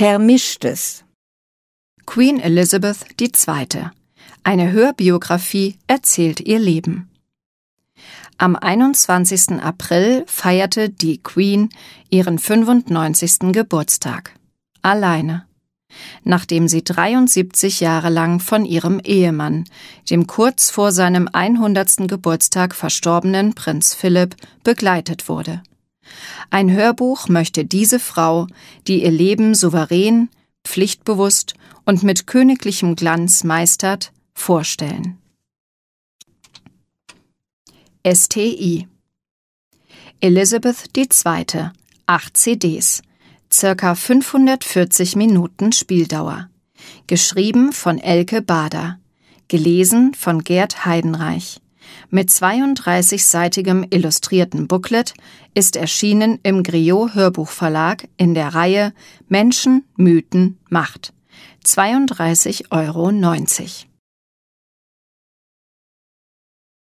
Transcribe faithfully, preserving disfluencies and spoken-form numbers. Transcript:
Vermischtes. Queen Elizabeth die Zweite. Eine Hörbiografie erzählt ihr Leben. Am einundzwanzigsten April feierte die Queen ihren fünfundneunzigsten Geburtstag. Alleine. Nachdem sie dreiundsiebzig Jahre lang von ihrem Ehemann, dem kurz vor seinem hundertsten Geburtstag verstorbenen Prinz Philipp, begleitet wurde. Ein Hörbuch möchte diese Frau, die ihr Leben souverän, pflichtbewusst und mit königlichem Glanz meistert, vorstellen. S T I Elizabeth die Zweite. Acht C Ds. Circa fünfhundertvierzig Minuten Spieldauer. Geschrieben von Elke Bader. Gelesen von Gerd Heidenreich. Mit zweiunddreißigseitigem illustrierten Booklet ist erschienen im Griot Hörbuchverlag in der Reihe Menschen, Mythen, Macht. zweiunddreißig Euro neunzig.